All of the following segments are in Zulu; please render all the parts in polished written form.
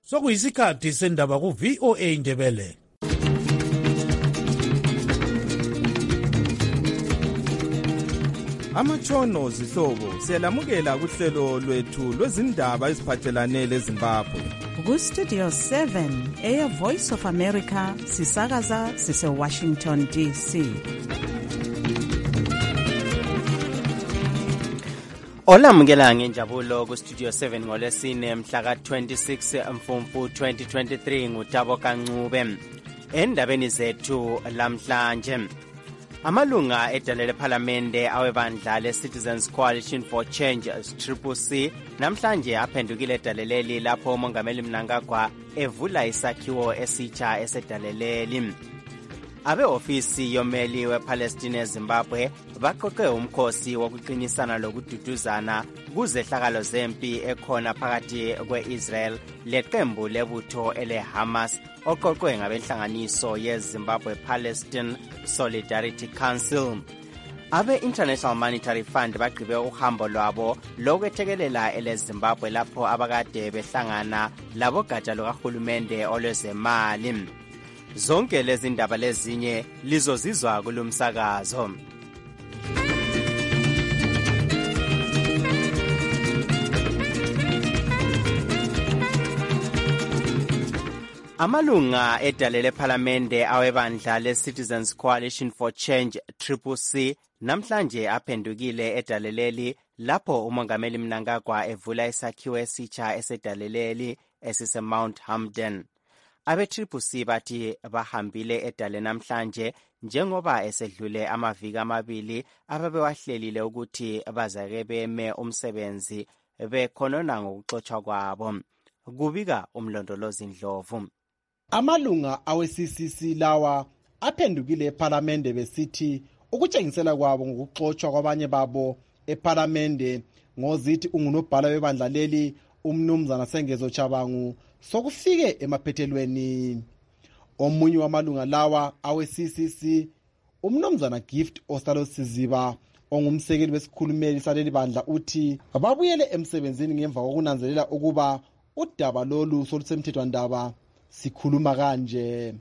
Sokuyisikhathi sendaba ku VOA Indebele. Amatshono zihlobo siyalamukela kuhlelo lwethu lwezindaba eziphathelane leZimbabwe. Ku-Studio 7 Air Voice of America sisakaza sise-Washington DC. Olamukela ngenjabulo ku-Studio 7 ngolesine mhla ka-26 Mfumfu 2023 nguTabo Kancube. Endabeni zethu lamhlanje, amalunga edale lephalamende awebandla le-Citizens Coalition for Change CCC namhlanje aphendukile edaleleli lapho umongameli Mnangagwa evula isakhiwo esitsha esedaleleli. Abe-ofisi yomeli wePalestine eZimbabwe baqoqe umkhosi wokuqinisana lokududuzana kuzehlakalo zempi ekhona phakathi kwe-Israel leqembu lebutho ele-Hamas oqoqwe ngabenhlanganiso yeZimbabwe Palestine Solidarity Council. Abe-International Monetary Fund bagqibe uhambo lwabo lokwethekelela ele-Zimbabwe lapho abakade behlangana labogatsha lukahulumende olwezemali. Zonke lezi ndaba lezinye lizozizwa kulumsakazo. Amalunga edale lephalamende awebandla le-Citizens Coalition for Change CCC namhlanje aphendukile edaleleli lapho umongameli Mnangagwa evula isakhiwo esitsha esedaleleli esise-Mount Hampden. Abe-CCC bathi bahambile edale namhlanje njengoba esedlule amaviki amabili ababewahlelile ukuthi bazake beme umsebenzi bekhonona ngokuxotshwa kwabo. Kubika umlondolozi Ndlovu. Amalunga awe-CCC lawa aphendukile ephalamende besithi ukutshengisela kwabo ngokuxotshwa kwabanye babo ephalamende ngozithi ungunobhala webandla leli umnumzana Sengezo Chabangu sokufike emaphethelweni. Omunye wamalunga lawa awe-CCC umnumzana Gift Ostalo Siziba ongumsekeli wesikhulumeli saleli bandla uthi babuyele emsebenzini ngemva kokunanzelela ukuba udaba lolu solusemthethwandaba sikhuluma kanje.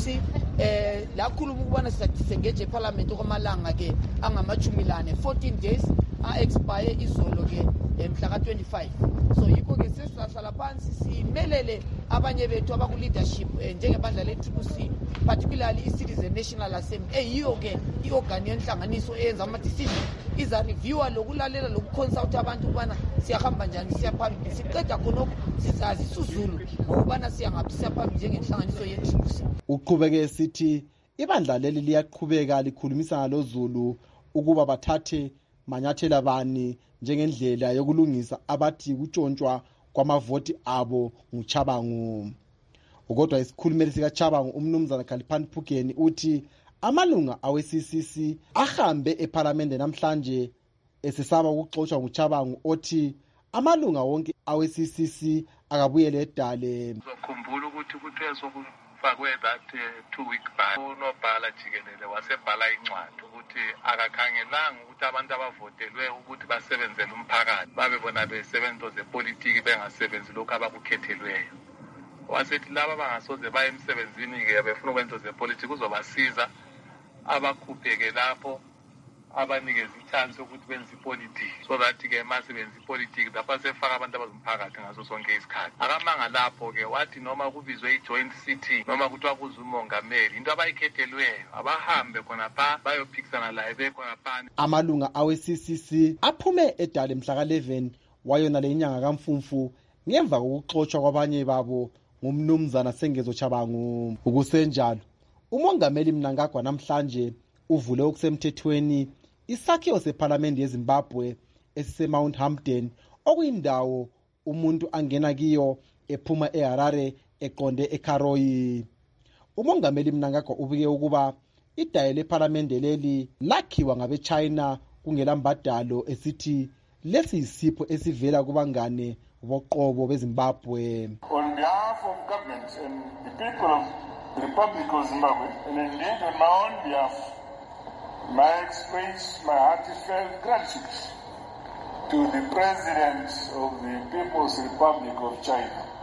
Lakhuluma ukubona sisengeje eParliament okwamalanga ke angamajumilane 14 days a-expire izolo ke mhla ka-25. So yikho ke sesihlala phansi simelele abanye bethu abaku-leadership njengebandla le-CCC, particularly i-Citizen National Assembly eyiyo ke i-organ yenhlanganiso eyenza ama-decision, iza-reviewa lokulalela lokuconsulta abantu ukubana siyahamba njani siyaphambili. Siqeda khonokho sizazi isizulu ngokubana siyangaphi siyaphambili njengenhlanganiso ye-CCC. Uqhubeke esithi ibandla leli liyaqhubeka likhulumisana loZulu ukuba bathathe manyathela bani njengendlela yokulungisa abathi kutshontshwa kwamavoti abo nguChabangu. Kodwa isikhulumeli sikaChabangu umnumzana Khaliphani Phukeni uthi amalunga awe-CCC ahambe ephalamende namhlanje esesaba ukuxotshwa nguChabangu othi amalunga wonke awe-CCC akabuyele edale. Uzokhumbula ukuthi fakwe that 2-week ban unobhala jikelele wasebhala incwadi ukuthi akakhangelanga ukuthi abantu abavotelwe ukuthi basebenzele umphakathi babe bona besebenzo zepolitiki bengasebenzi lokhu abakukhethelweyo. Wasethi laba bangasoze baye emsebenzini-ke befuna ukwenza zepolitiki uzobasiza abakhupheke lapho abanikeza ichance ukuthi benze ipolitiki so that-ke masebenza ipolitiki lapha sefaka abantu abazomphakathi ngaso sonke isikhathi. Akamanga lapho-ke wathi noma kubizwe i-joint city noma kuthiwa kuze umongameli into abayikhethelweyo abahambe khonapha bayophikisana laye bekhonapha. Amalunga awe-CCC aphume edale mhla ka-11 wayona le inyanga kaMfumfu ngemva kokuxotshwa kwabanye babo ngumnumzana Sengezo Chabangu. Ukusenjalo umongameli Mnangagwa namhlanje uvule okusemthethweni isakhiwo sephalamende yeZimbabwe esise-Mount Hampden okuyindawo umuntu angena kiyo ephuma eHarare eqonde eKaroi. Umongameli Mnangagwa ubike ukuba idaye lephalamende leli lakhiwa ngabe-China kungelambadalo esithi lesi yisipho esivela kubangane boqobo beZimbabwe. On behalf of government and the people of the Republic of Zimbabwe, and indeed on my own behalf, I express my heartfelt gratitude to the President of the People's Republic of China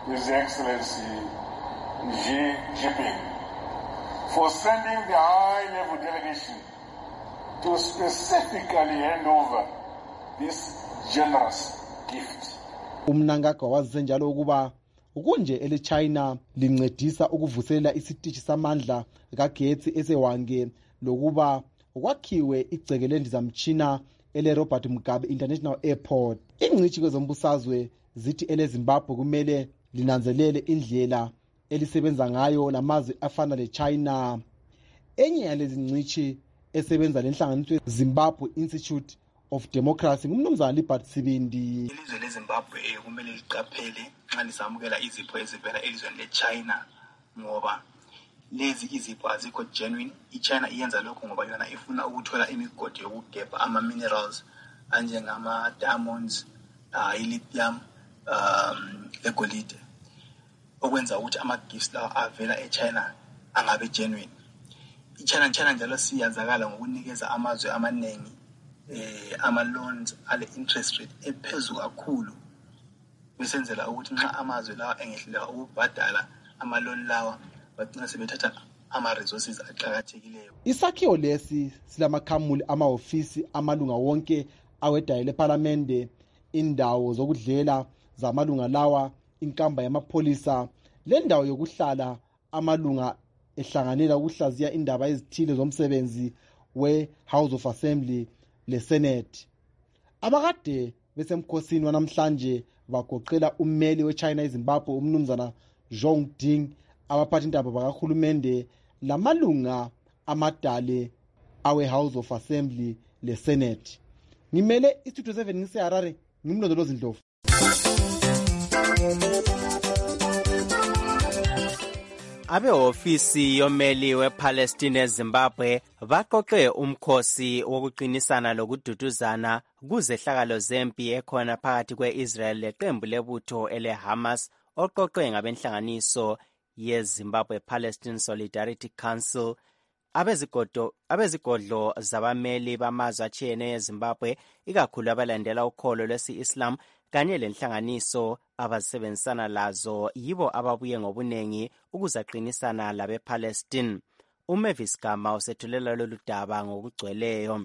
His Excellency Xi Jinping for sending the high-level delegation to specifically hand over this generous gift. Umnangagwa wazise njalo ukuba ukunje ele-China lincedisa ukuvuselela isitishi samandla kagetsi esewange lokuba kwakhiwe igceke lendizamtshina ele-Robert Mugabe International Airport. Ingcitshi kwezombusazwe zithi ele-Zimbabwe kumele linanzelele indlela elisebenza ngayo namazwe afana le-China. Enye yalezi ngcitshi esebenza lenhlanganiso Zimbabwe Institute of Democracy ngumnumzana Libert Sibindi. Ilizwe leZimbabwe kumele liqaphele nxa lisamukela izipho ezivela elizweni leChina ngoba lezi izipho azikho genuine. iChina iyenza lokho ngoba yona ifuna ukuthola imigodi yokugebha ama-minerals anjengama-diamonds, i-lithium, legolide, okwenza ukuthi ama-gifts lawa avela eChina angabe genuine. iChina njalo siyazakala ngokunikeza amazwe amaningi ama-loans ale-interest rate ephezulu kakhulu, besenzela ukuthi nxa amazwe lawa engehluleka ukubhadala ama-loan lawa bagcina sebethatha ama-resources aqakathekileyo. Isakhiwo lesi silamakhamuli amahofisi amalunga wonke awedayo lePhalamende, indawo zokudlela zamalunga lawa, inkamba yamapholisa, lendawo yokuhlala amalunga ehlanganela ukuhlaziya indaba ezithile zomsebenzi we-House of Assembly le-Senate. Abakade besemkhosini wanamhlanje bagoqela ummeli we-China eZimbabwe umnumzana Zhong Ding, abaphathindaba bakahulumende lamalunga amadale awe-House of Assembly le-Senate. Ngimele iStudio 7 ngiseHarare, ngimlondolozi Ndlovu. Abehofisi yomeli wePalestine eZimbabwe baqoqe umkhosi wokuqinisana lokududuzana kuzehlakalo zempi ekhona phakathi kwe-Israel leqembu lebutho ele-Hamas oqoqwe ngabenhlanganiso yeZimbabwe Palestine Solidarity Council, abezigodlo zabameli bamazwe atshiyeneyo eZimbabwe, ikakhulu abalandela ukholo lwesi-Islam kanye lenhlanganiso abasebenzisana lazo yibo ababuye ngobunengi ukuzaqinisana labePalestine. uMavis Gama usethulela lolu daba ngokugcweleyo.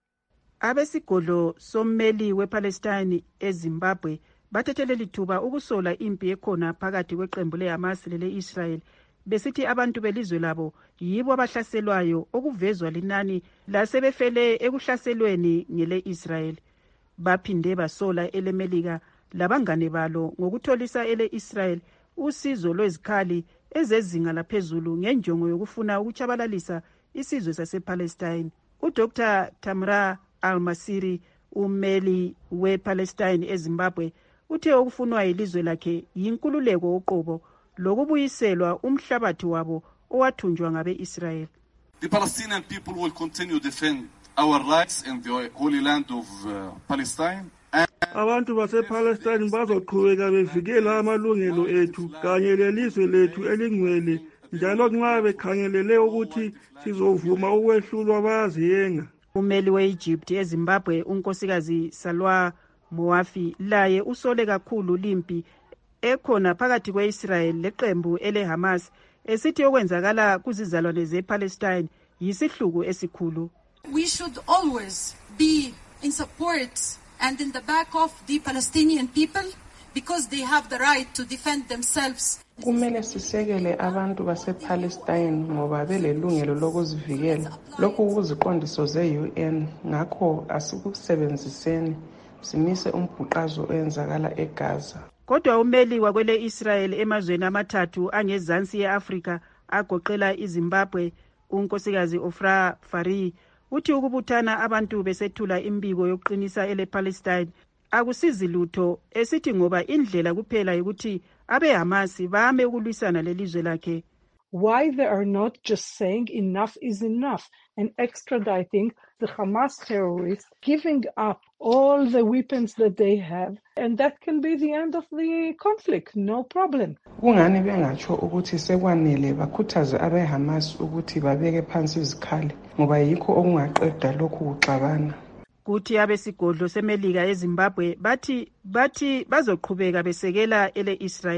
Abesigodlo sommeli wePalestine eZimbabwe bathethe lithuba ukusola impi ekhona phakathi kweqembu leHamas lele-Israel, besithi abantu belizwe labo yibo abahlaselwayo okuvezwa linani lasebefele ekuhlaselweni ngele-Israel. Baphinde basola eleMelika labangane balo ngokutholisa ele-Israel usizo lwezikhali ezezinga laphezulu ngenjongo yokufuna ukutshabalalisa isizwe sasePalestine. uDr. Tamra Al-Masiri, ummeli wePalestine eZimbabwe, uthe okufunwa yilizwe lakhe yinkululeko uqobo lokubuyiselwa umhlabathi wabo owathunjwa ngabe-Israel. The Palestinian people will continue to defend our rights in the holy land of Palestine. Abantu basePalestine bazoqhubeka bevikela amalungelo ethu kanye lelizwe lethu elingcwele, njalo nxa bekhangelele ukuthi sizovuma ukwehlulwa bayaziyenga. Ummeli we-Egypt eZimbabwe unkosikazi Salwa Moafi laye usole kakhulu limpi ekhona phakathi kwe-Israel leqembu ele-Hamas, esithi okwenzakala kuzizalwane zePalestine yisihluku esikhulu. We should always be in support and in the back of the Palestinian people because they have the right to defend themselves. Kumele sisekele abantu basePalestine ngoba belelungelo lokuzivikela. Lokhu kuziqondiso ze-UN, ngakho asikusebenziseni simise umbhuqazo oyenzakala eGaza. Kodwa ummeli wakwele Israel emazweni amathathu angezansi ye-Afrika agoqela iZimbabwe, unkosikazi Ofra Fari, uthi ukubuthana abantu besethula imbiko yokuqinisa ele-Palestine akusizi lutho, esithi ngoba indlela kuphela ukuthi abeHamas bame ukulwisana lelizwe lakhe. Why they are not just saying enough is enough and extraditing the Hamas terrorists, giving up all the weapons that they have, and that can be the end of the conflict, no problem. Kungani bengatsho ukuthi sekwanele bakhuthaze abeHamas ukuthi babeke phansi izikhali ngoba yikho okungaqeda lokhu kuxabana. Kuthi abesigodlo seMelika eZimbabwe bathi bazoqhubeka besekela ele-Israel.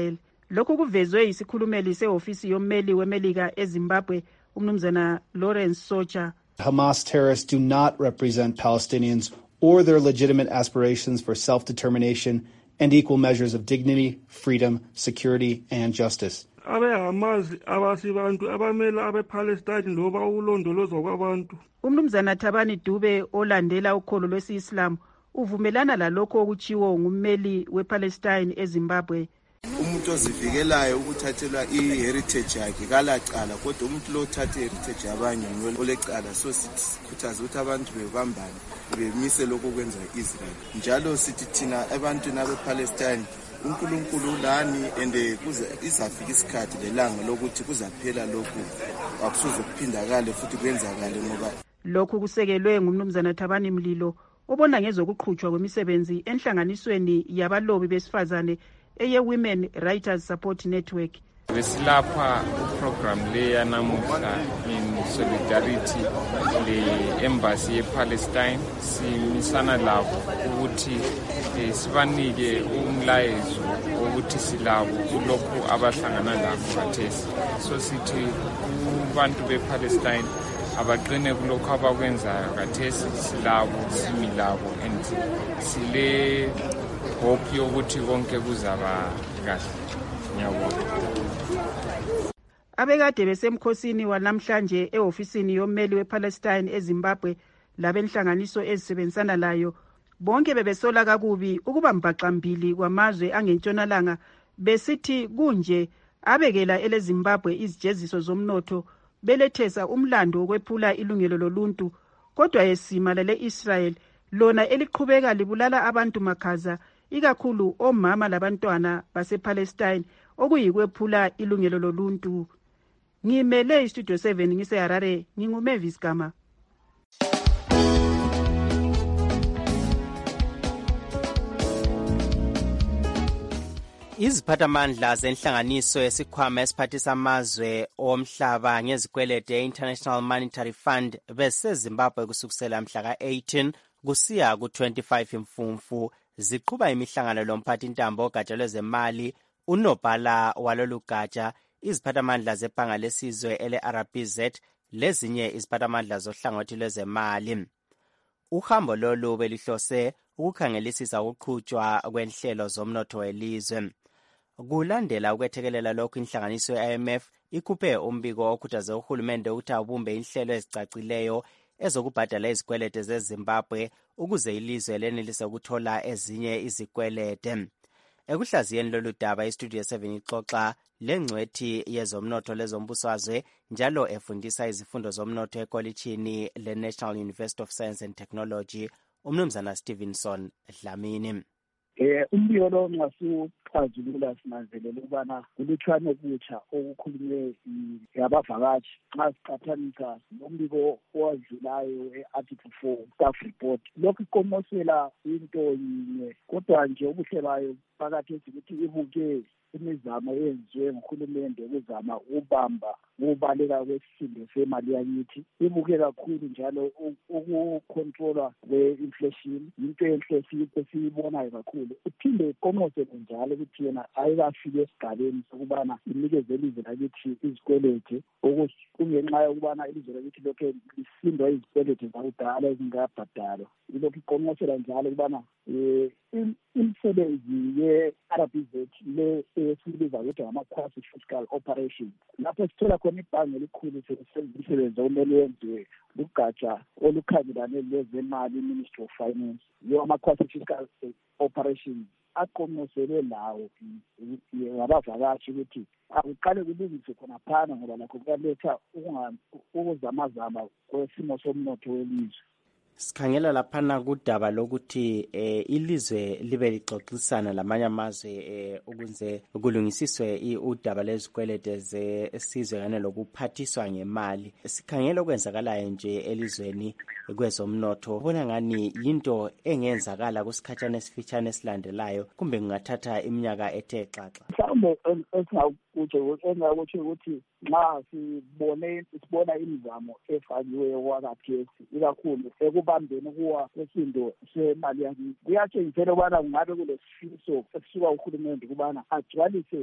lokhu kuvezwe yisikhulumeli sehofisi yommeli wemelika eZimbabwe umnumzana Lawrence Socha. Hamas terrorists do not represent Palestinians or their legitimate aspirations for self-determination and equal measures of dignity, freedom, security, and justice. Abe-Hamas abasibantu abamela abe-Palestine loba ukulondolozwa kwabantu. Umnumzana Thabani Dube olandela ukholo lwesi-Islam uvumelana lalokho okutshiwo ngummeli wePalestine eZimbabwe. Umuntu ozivikelayo ukuthathelwa i-heritage yakhe kalacala, kodwa umuntu lo uthathe i-heritage yabanye olecala. So sikhuthaza ukuthi abantu bebambane bemise lokho kwenza i-Israel. Njalo sithi thina abantu nabe-Palestine uNkulunkulu lani ende izafika isikhathi lelanga lokuthi kuzaphela lokhu akusuze kuphindakale futhi kwenzakale ngoba lokhu kusekelwe ngumnumzana Thabani Mlilo obona ngezokuqhutshwa kwemisebenzi enhlanganisweni yabalobi besifazane eye-Women Writers Support Network. Besilapha program leya namuhla in solidarity le-embassy ye-Palestine simisana labo ukuthi sibanike umlayezo ukuthi silabo kulokhu abahlangana lakho khathesi. So sithi kubantu be-Palestine abaqine kulokhu abakwenzayo khathesi silabo similabo and sile hope yokuthi konke kuzaba kahle. Abekade besemkhosini wanamhlanje ehofisini yommeli wePalestine eZimbabwe labenhlanganiso ezisebenzisana layo bonke bebesola kakubi ukuba mbaqambili kwamazwe angentshonalanga besithi kunje abekela eleZimbabwe izijeziso zomnotho belethesa umlando wokwephula ilungelo loluntu kodwa esima lale-Israel lona eliqhubeka libulala abantu makhaza ikakhulu omama labantwana basePalestine okuyikwephula ilungelo loluntu. Ngimele iStudio 7 ngiseHarare nginguMavis Gama. Iziphathamandla zenhlanganiso yesikhwama esiphathisa amazwe omhlaba ngezikwelede International Monetary Fund beseZimbabwe kusukela mhla ka-18 kusiya ku-25 Mfumfu ziqhuba imihlangano lomphathi intambo ogatsha lwezemali unobhala walolu gatsha iziphathamandla zebhanga lesizwe ele-RBZ lezinye iziphathamandla zohlangothi lwezemali. Uhambo lolu belihlose ukukhangelisisa ukuqhutshwa kwenhlelo zomnotho welizwe. Kulandela ukwethekelela lokhu inhlanganiso ye-IMF ikhuphe umbiko okhuthaze uhulumende ukuthi abumbe inhlelo ezicacileyo ezokubhadala izikwelede zeZimbabwe ukuze ilizwe lenelise ukuthola ezinye izikwelede. Ekuhlaziyeni lolu daba iStudio 7 ixoxa lengcwethi yezomnotho lezombusazwe njalo efundisa izifundo zomnotho ekolitshini le-National University of Science and Technology umnumzana Stevenson Dlamini. Umbiko lo ngasuxazulula sinanzelela ukubana kulutshwane kutsha okukhulunywe yabavakashi nxa siqathanisa nombiko owadlulayo e-Article 4 staff report. Lokhu iqomosela into yinye kodwa nje ubuhle bayo phakathi ukuthi ibuke imizamo eyenziwe nguhulumende ukuzama ukubamba ukubaleka kwesisindo semali yakithi. Ibuke kakhulu njalo ukukontrolwa kwe-inflation into enhle esiyibonayo kakhulu. Iphinde iqomosele njalo ukuthi yena ayikafike esigabeni sokubana inikeze ilizwe lakithi izikwelede kungenxa yokubana ilizwe lakithi lokhu lisindwa izikwelede zakudala ezingabhadalwa. Ilokhu iqomosela njalo ukubana imisebenzi ye-RBZ le esibiza ukuthi ama-quasi-fiscal operations lapho sithola khona ibhange elikhulu imisebenzi okumele yenziwe lugatsha olukhangelane lwezemali i-Ministry of Finance yiwo ama-quasi-fiscal operations aqomosele lawo ngabavakashi ukuthi akuqale kulungiswe khona phana ngoba lakho kuyaletha ukuzamazama kwesimo somnotho welizwe. Sikhangela laphana kudaba lokuthi ilizwe libe lixoxisana lamanye amazwe ukuze kulungisiswe udaba lezikwelede zesizwe kanye lokuphathiswa ngemali. Sikhangela okwenzakalayo nje elizweni kwezomnotho ubona ngani yinto engenzakala kusikhathana esifitshane esilandelayo kumbe kungathatha iminyaka ethe xaxa. mhlawumbe engakutsho ukuthi nxa sibona imizamo efakiweyo kwakagesi ikakhulu ekubambeni kuwa kwesindo semali yakini kuyatshengisela ukubana kungabe kulesifiso esisuka uhulumende ukubana agcwalise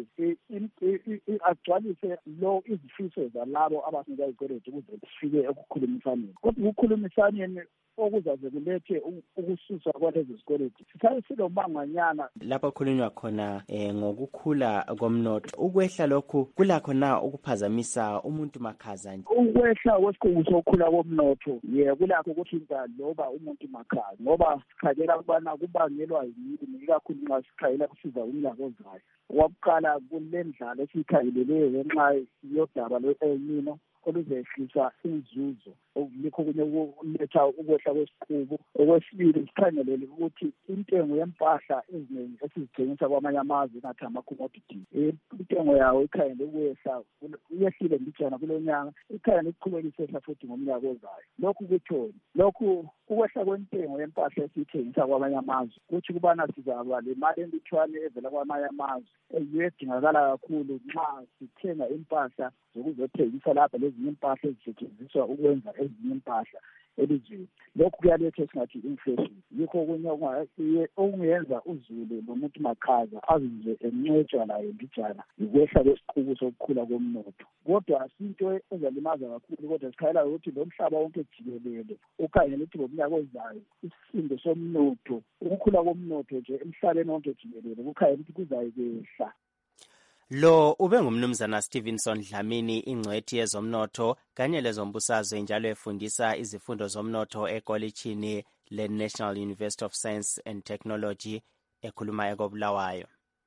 izifiso zalabo abasinika izikweletu ukuze sifike ekukhulumisaneni. Kodwa ukukhulumisaneni okuzaze kulethe ukususwa kwalezi zikweletu sisabe silomanganyana. Lapho khulunywa khona ngokukhula komnotho, ukwehla lokhu kulakho na ukuphazamisa umuntu makhaza nje? Ukwehla kwesikhungo sokukhula komnotho kulakho ukuthinta loba umuntu makhaza, ngoba sikhangela ukubana kubangelwa yini, ikakhulu nxa sikhangela kusiza umnyaka ozayo. Owakuqala kulendlala esiyikhangeleleyo ngenxa yodaba lwe-El Nino oluzehlisa inzuzo okulikho kunye ukuletha ukwehla kwesiqubu. Okwesibili sikhangelele ukuthi intengo yempahla eziningi esizithengisa kwamanye amazwe ngathi ama-commodities intengo yawo ikhangele ukwehla, iyehlile mbijana kulo nyaka, ikhangele iqhubeka isehla futhi ngomnyaka ozayo. Lokhu kuthoni? Lokhu ukwehla kwentengo yempahla esiyithengisa kwamanye amazwe kuthi kubana sizaba le mali entithwane evela kwamanye amazwe edingakala kakhulu nxa sithenga impahla zokuzothengisa lapha lezinye impahla ezisetshenziswa ukwenza ezinye impahla elizweni. Lokhu kuyaletha esingathi inflation. Yikho okunye okungenza uzulu nomuntu makhaza azizwe encwetshwa layo mbijana ukwehla kwesiqubu sokukhula komnotho. Kodwa asinto ezalimaza kakhulu, kodwa sikhayela ukuthi lo mhlaba wonke jikelele ukhangela ukuthi ngomnyaka ozayo isisindo somnotho, ukukhula komnotho nje emhlabeni wonke jikelele kukhangela ukuthi kuzayikwehla. Lo ube ngumnumzana Stevenson Dlamini, ingcwethi yezomnotho kanye lezombusazwe njalo efundisa izifundo zomnotho ekolitshini le-National University of Science and Technology ekhuluma ekobulawayo.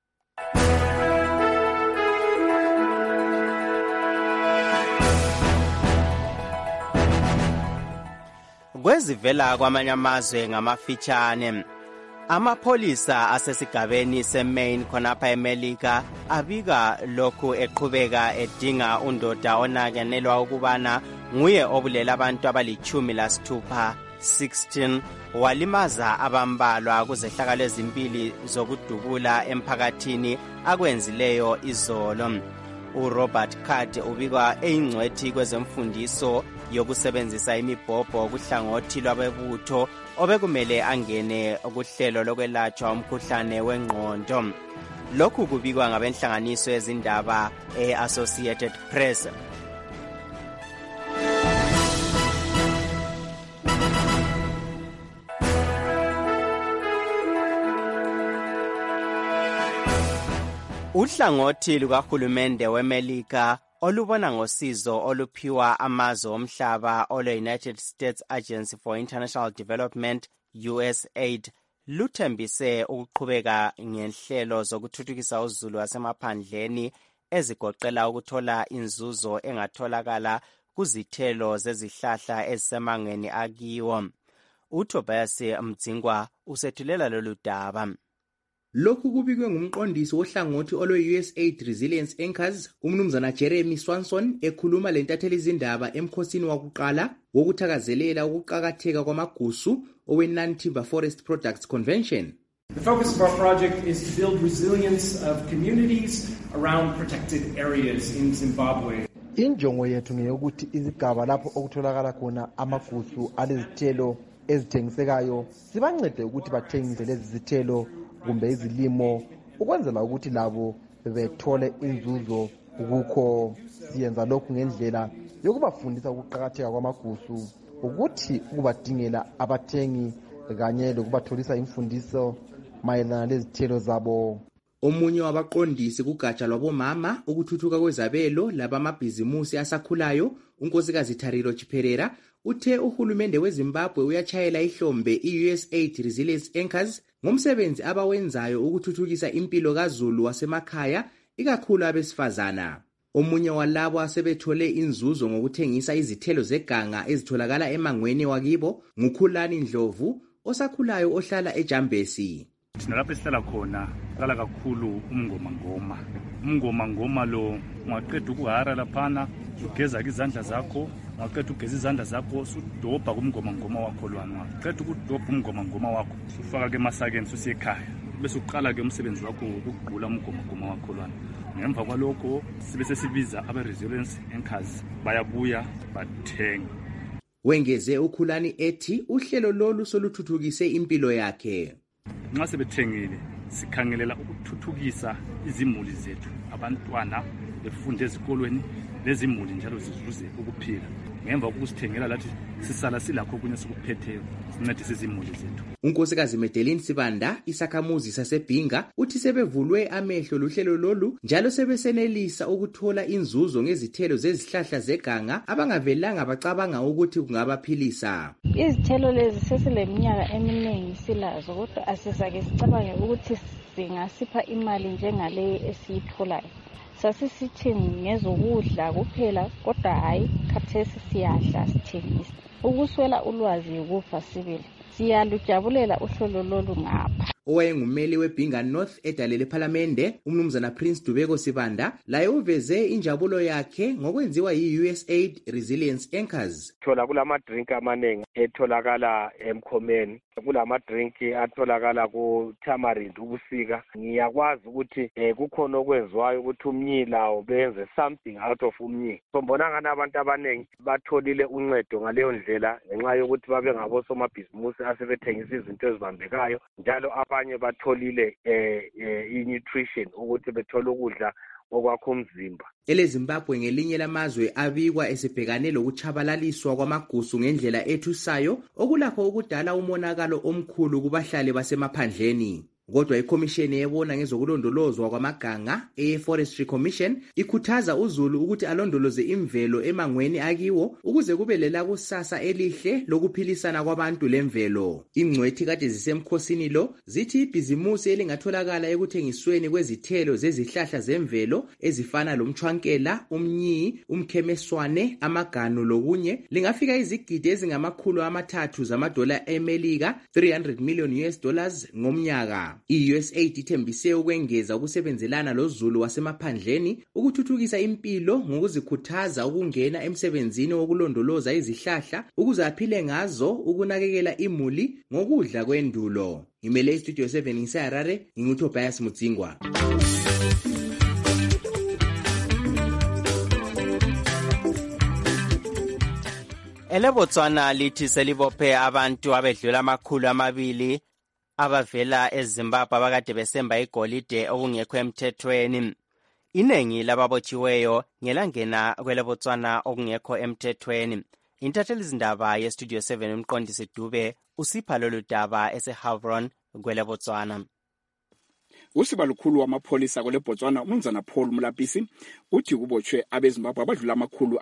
Kwezivela kwamanye amazwe ngamafitshane, amapholisa asesigabeni seMaine khonapha eMelika abika lokhu eqhubeka edinga undoda onakenelwa ukubana nguye obulela abantu abali-16 walimaza abambalwa kuzehlakalo ezimbili zokudubula emphakathini akwenzileyo izolo. uRobert Card ubikwa eyingcwethi kwezemfundiso yokusebenzisa imibhobho kuhlangothi lwabebutho obekumele angene kuhlelo lokwelatshwa umkhuhlane wengqondo. Lokhu kubikwa ngabenhlanganiso ezindaba e-Associated Press. Uhlangothi lukahulumende weMelika olubona ngosizo oluphiwa amazwe omhlaba ole-United States Agency for International Development USAID luthembise ukuqhubeka ngenhlelo zokuthuthukisa uzulu wasemaphandleni ezigoqela ukuthola inzuzo engatholakala kuzithelo zezihlahla ezisemangweni akiwo. uTobias Mdzingwa usethulela lolu daba. Lokhu kubikwe ngumqondisi wohlangothi olwe-USAID Resilience Anchors, umnumzana Jeremy Swanson, ekhuluma lentatheli izindaba emkhosini wakuqala wokuthakazelela ukuqakatheka kwamagusu owe-Non-Timber Forest Products Convention. The focus of our project is to build resilience of communities around protected areas in Zimbabwe. Injongo yethu ngeyokuthi izigaba lapho okutholakala khona amagusu alezithelo ezithengisekayo sibancede ukuthi bathengise lezi zithelo kumbe izilimo ukwenzela ukuthi labo bethole inzuzo ukukho. Siyenza lokhu ngendlela yokubafundisa ukuqakatheka kwamagusu, ukuthi ukubadingela abathengi kanye lokubatholisa imfundiso mayelana lezithelo zabo. Omunye wabaqondisi kugatsha lwabomama ukuthuthuka kwezabelo labamabhizimusi asakhulayo, unkosikazi Tariro Chiperera, uthe uhulumende weZimbabwe uyachayela ihlombe i-USAID Resilience Anchors ngomsebenzi abawenzayo ukuthuthukisa impilo kaZulu wasemakhaya, ikakhulu abesifazana. Omunye walabo asebethole inzuzo ngokuthengisa izithelo zeganga ezitholakala emangweni wakibo nguKhulani Ndlovu, osakhulayo ohlala eJambesi. Thina lapho esihlala khona qala kakhulu umngoma lo ungaqeda ukuhara laphana ugeza izandla zakho, ungaqeda ugeza izandla zakho usudobha kumngoma wakho lwana, ungaqeda ukudobha umngoma wakho ufaka ke emasakeni usiyekhaya. bese uqala ke umsebenzi wakho ukugqula umgomagoma wakholwana. Ngemva kwalokho sibe sesibiza abe-resilience anchors bayabuya bathenga. Wengeze uKhulani ethi uhlelo lolu soluthuthukise impilo yakhe. Nxa sebethengile sikhangelela ukuthuthukisa izimuli zethu, abantwana befunde ezikolweni lezimuli njalo zizuze ukuphila. Ngemva kokusithengela lathi sisala silakho kunye sikuphetheyo sincedise izimuli zethu. Unkosikazi Medeline Sibanda, isakhamuzi saseBhinga, uthi sebevulwe amehlo luhlelo lolu njalo sebesenelisa ukuthola inzuzo ngezithelo zezihlahla zeganga abangavelanga bacabanga ukuthi kungabaphilisa. Izithelo lezi sesileminyaka eminingi silazo, kodwa asisake sicabange ukuthi singasipha imali njengale esiyitholayo. Sasisithi ngezokudla kuphela, kodwa hayi khathesi siyadla sithengisa. Ukuswela ulwazi ukufa sibili. Siyalujabulela uhlelo lolu ngapha. Owayengumeli weBhinga North edalele ePhalamende, umnumzana Prince Dubeko Sibanda, laye uveze injabulo yakhe ngokwenziwa yi-USAID Resilience Anchors. Thola kulama drink amanengi etholakala emkhomeni, kulama drink atholakala ku tamarind ubusika. Ngiyakwazi ukuthi kukhona okwenziwayo ukuthi umnyila ubenze something out of umnyila. So mbona ngani abantu abanengi batholile uncedo ngaleyo ndlela ngenxa yokuthi babe ngabo somabhizimusi asebethengisa izinto ezibambekayo, njalo abanye batholile i-nutrition ukuthi bethole ukudla okwakho umzimba. EleZimbabwe ngelinye lamazwe abikwa esebhekane lokuchabalaliswa kwamagusu ngendlela ethusayo okulakho ukudala umonakalo omkhulu kubahlali basemaphandleni. Kodwa ikhomisheni ebona ngezokulondolozwa kwamaganga e-Forestry Commission ikhuthaza uZulu ukuthi alondoloze imvelo emangweni akiwo ukuze kube lelakusasa elihle lokuphilisana kwabantu lemvelo. Ingcwethi kade zisemkhosini lo zithi ibhizimusi elingatholakala ekuthengisweni kwezithelo zezihlahla zemvelo ezifana lomchwankela, umnyi, umkhemeswane, amaganu lokunye lingafika izigidi ezingama300 zamadola eMelika, $300 million ngomnyaka. I-USAID ithembise ukwengeza ukusebenzelana loZulu wasemaphandleni ukuthuthukisa impilo ngokuzikhuthaza ukungena emsebenzini wokulondoloza izihlahla ukuze aphile ngazo, ukunakekela imuli ngokudla kwendulo. Ngimele iStudio 7 ngiseHarare, nginguTobias Mudzingwa. EleBotswana lithi selibophe abantu abedlula 200 abavela eZimbabwe abakade besemba igolide okungekho emthethweni. Inengi lababotshiweyo ngelangena kweleBotswana okungekho emthethweni. Intatheli izindaba yeStudio 7 umqondisi Dube usipha lolu daba eseHavron kweleBotswana. Usiba lukhulu wamapholisa kweleBotswana umnumzana Paul Mulapisi uthi kubotshwe abeZimbabwe abadlula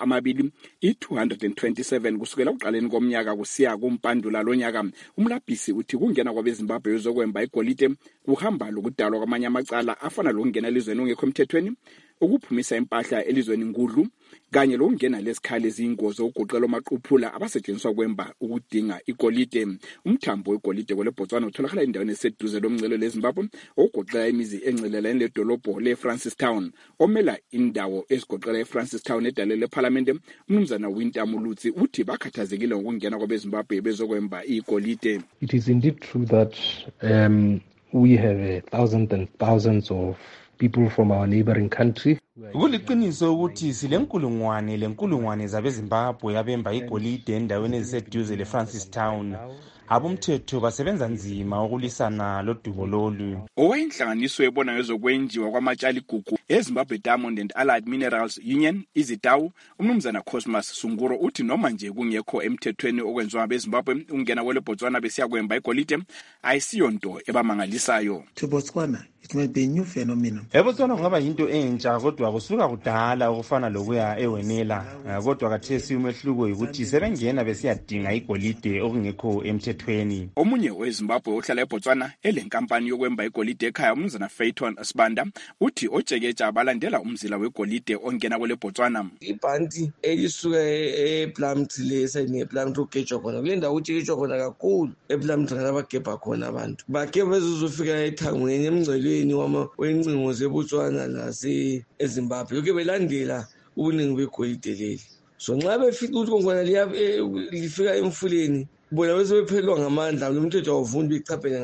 227 kusukela ekuqaleni komnyaka kusiya kumpandula lonyaka. Umlapisi uthi kungena kwabeZimbabwe yozokwemba igolide kuhamba lokudalwa kwamanye amacala afana lokungena elizweni ongekho emthethweni, ukuphumisa impahla elizweni ngudlu kanye lokungena lezikhali eziyingozi okugoqela omaqhuphula abasetshenziswa kwemba ukudinga igolide. Umthambo wegolide kweleBotswana utholakala endaweni eseduze lomngcele leZimbabwe okugoqela imizi engcelelene ledolobho leFrancistown omela indawo ezigoqela eFrancistown edalele ePhalamende. Umnumzana Winter Mulutsi uthi bakhathazekile ngokungena kwabeZimbabwe bezokwemba igolide. It is indeed true that we have thousands and thousands of people from our neighboring country. Kuliqiniso ukuthi silenkulungwane zabeZimbabwe abemba igolide endaweni eziseduze leFrancistown. Abomthetho basebenza nzima ukulisana lodubo lolu. Owayinhlanganiso ebona ngezokwenjiwa kwamatshali gugu eZimbabwe Diamond and Allied Minerals Union izitawu umnumzana Cosmas Sunguro uthi noma nje kungekho emthethweni okwenziwa abeZimbabwe ukungena kweleBotswana besiya kwemba igolide ayisiyonto ebamangalisayo. To Botswana it may be a new phenomenon. EBotswana kungaba yinto entsha kodwa kusuka kudala ukufana lokuya ewenela, kodwa khathesi umehluko ukuthi sebengena besiyadinga igolide okungekho emthethweni. Omunye weZimbabwe ohlala eBotswana elenkampani yokwemba igolide ekhaya umnumzana Fayton Sibanda uthi ojekeja abalandela umzila wegolide ongena kweleBotswana. Ibhanti elisuka ePlumtree lesayini ePlumtree ugejwa khona kule ndawo ugejwa khona kakhulu ePlumtree labagebha khona abantu bagebha bezozofika ethangweni emngcelweni wencingo zeBotswana nase eZimbabwe lokho belandela ubuningi begolide leli. So nxa befika ukuthi kongwana lifika emfuleni bona bese bephelwa ngamandla umthetho awuvuni bechaphele ngapha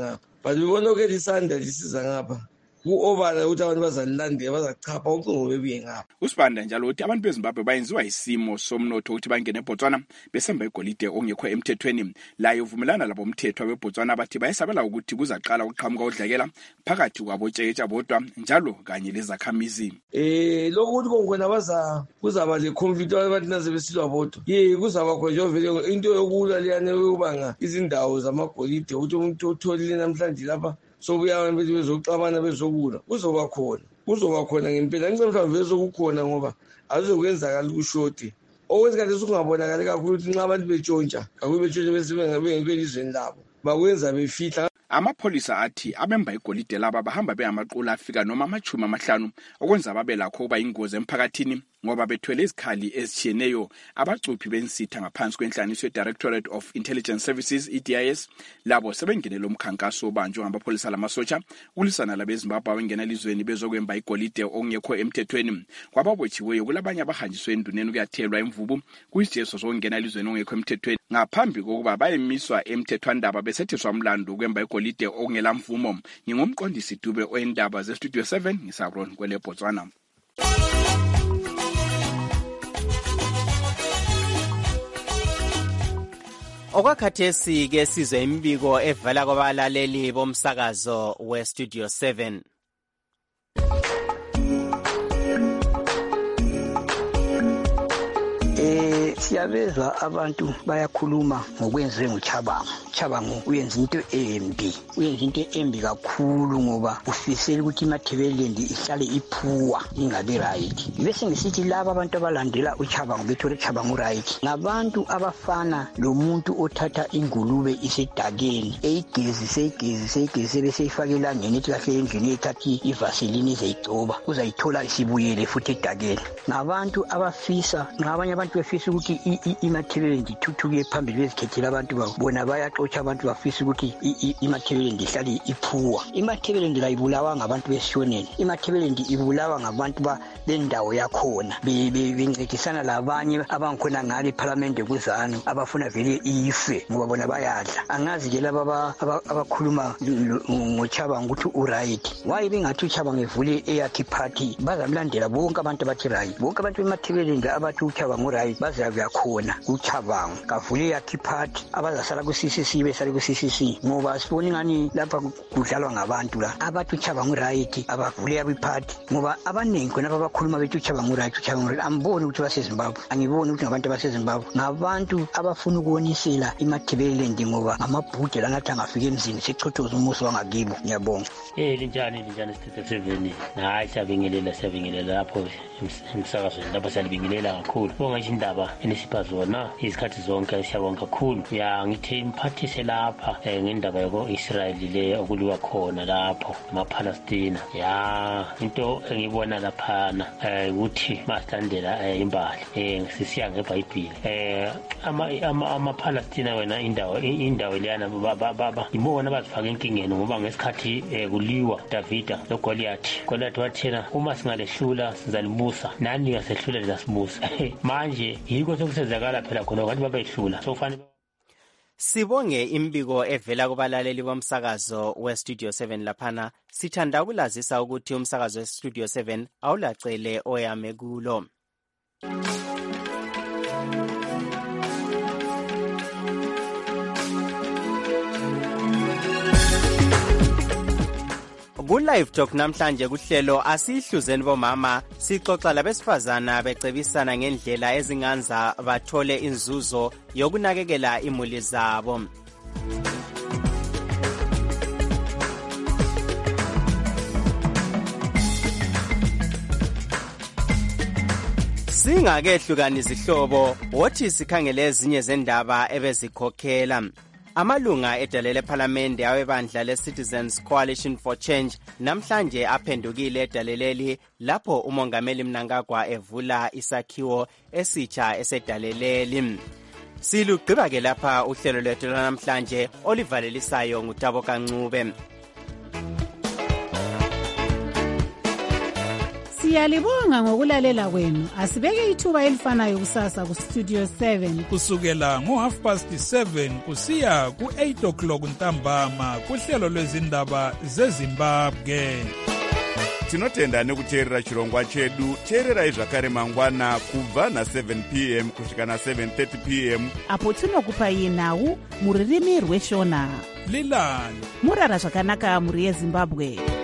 but bebona ukuthi isanda lisiza ngapha ku-ovala ukuthi abantu bazalilandela bazachapha ucingo bebuye ngapha. Usibanda njalo uthi abantu beZimbabwe bayenziwa isimo somnotho ukuthi bangene eBotswana besemba igolide ongekho emthethweni. La uvumelana labo umthetho weBotswana bathi bayesabela ukuthi kuzaqala ukuqhamuka udlakela phakathi kwabotshetsha bodwa njalo kanye lezakhamizi. Lokhu ukuthi konke kuzaba le conflict abantu naze besilwa bodwa. Kuzaba khona vele into yokulwa liyane yokubanga izindawo zamagolide ukuthi umuntu otholile namhlanje lapha sobuya bezoxabana bezokula kuzoba khona ngempela ngicela mhlawumbe bezokukhona ngoba azokwenzakala ukushoti okwenzakala sokungabonakala kakhulu ukuthi nxa abantu betshontsha belizweni labo bakwenza befihla. Amapholisa athi abemba igolide laba bahamba behamaqula afika noma 50 okwenza babe lakho kuba ingozi emphakathini ngoba bethwele izikhali ezitshiyeneyo. Abacuphi bensitha ngaphansi kwenhlaniso ye-Directorate of Intelligence Services EDIS labo sebengenele umkhankaso obanjwe ngabapholisa lamasotsha ulisana labeZimbabwe abangena elizweni bezokwemba igolide ongekho emthethweni. Kwababotshiweyo kulabanye abahanjiswe enduneni ukuyathelwa imvubu kuyisijezo sokungena elizweni ongekho emthethweni ngaphambi kokuba bayemiswa emthethwandaba besethiswa umlando ukwemba igolide ongela mvumo. Ngingumqondisi Dube oyindaba zeStudio 7 ngisabron kwele Botswana. Okwakhathesi ke sizwe imbiko evala kwabalaleli bomsakazo weStudio 7. Siyabezwa abantu bayakhuluma ngokwenziwe nguChabango. Chabango uyenza into embi kakhulu ngoba ufisela ukuthi iMatabeleland ihlale iphuwa ingabe right. Bese ngisithi laba abantu abalandela uChabango bethole Chabango right ngabantu abafana lomuntu othatha ingulube isedakeni eyigezi bese ifakela ngene ethi kahle endlini ethathi ivaseline ezayigcoba uzayithola isibuyele futhi edakeni. Ngabantu abafisa ngabanye abantu befisa ukuthi iMatabeleland ithuthuke phambili bezikhethela abantu babo bona bayaxotsha abantu bafisa ukuthi iMatabeleland ihlale iphuwa. iMatabeleland ayibulawa ngabantu besishoneni. iMatabeleland ibulawa ngabantu bendawo yakhona bencedisana labanye abangikhona ngale eParliament kuzana abafuna vele ife ngoba bona bayadla. Angazi ke laba abakhuluma ngoChabango ukuthi uright. Why bengathi uChabango evule eyakhe party bazamlandela bonke abantu abathi right. Bonke abantu beMatabeleland abathi uChabango right bazayakhona uChabango kavule yakhe party abazasala ku-CCC besale ku-CCC ngoba sibona ngani lapha kudlalwa ngabantu la abathi uChabango right abavule yabo iphathi ngoba abaningi khona abakhuluma bethi uChabango right amboni ukuthi baseZimbabwe angiboni ukuthi ngabantu baseZimbabwe ngabantu abafuna ukuwonisela iMatabeleland ngoba amabhude langathi angafika emzini sechothoza umuso wangakibo. Ngiyabonga. Linjani Studio 7 hayi siyabingelela lapho emsakazweni lapho siyabingelela kakhulu bonke indaba enisipha zona izikhathi zonke siyabonga kakhulu. Ngithe imphathise lapha ngendaba yako-Israel le okuliwa khona lapho amaPalestina. Into engibona laphana ukuthi masilandela imbali sisiya ngeBhayibhili amaPalestina wena indawo leyana baba ibona bazifaka enkingeni ngoba ngesikhathi kuliwa Davida noGoliath wathena uma singalehlula sizalibusa nani ngasehlula lesibusa manje yiko sokusenzakala phela khona kanti babehlula sokufanele. Sibonge imbiko evela kubalaleli bomsakazo weStudio 7 laphana. Sithanda ukulazisa ukuthi umsakazo weStudio 7 awulacele oyame kulo. Ku-Live Talk namhlanje kuhlelo asihluzeni bomama sixoxa labesifazana becebisana ngendlela ezinganza bathole inzuzo yokunakekela imuli zabo. Singakehlukani izihlobo wothi sikhangele ezinye zendaba ebezikhokhela. Amalunga edalele eParliament awebandla leCitizens Coalition for Change namhlanje aphendukile edaleleli lapho umongameli Mnangagwa evula isakhiwo esitsha esedaleleli. Silugqiba ke lapha uhlelo lwethu namhlanje olivalelisayo nguTabo Kancube. Siyalibonga ngokulalela kwenu. Asibeke ithuba elifanayo kusasa ku Studio 7 kusukela ngo7:30 kusiya ku8:00 ntambama kuhlelo lwezindaba zeZimbabwe. Tinotenda nekuteerera chirongwa chedu. Teererai zvakare mangwana kubva na7 p.m. kusvika na7:30 p.m. apo tinokupai nhau muririmi rweshona. Lilani murara zvakanaka muri yeZimbabwe.